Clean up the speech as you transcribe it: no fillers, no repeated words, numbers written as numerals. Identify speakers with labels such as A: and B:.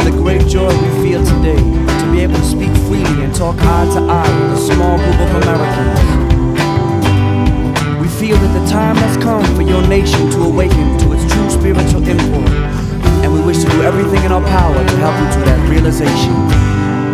A: the great joy we feel today to be able to speak freely and talk eye to eye with a small group of Americans. We feel that the time has come for your nation to awaken to its true spiritual import, and we wish to do everything in our power to help you to that realization.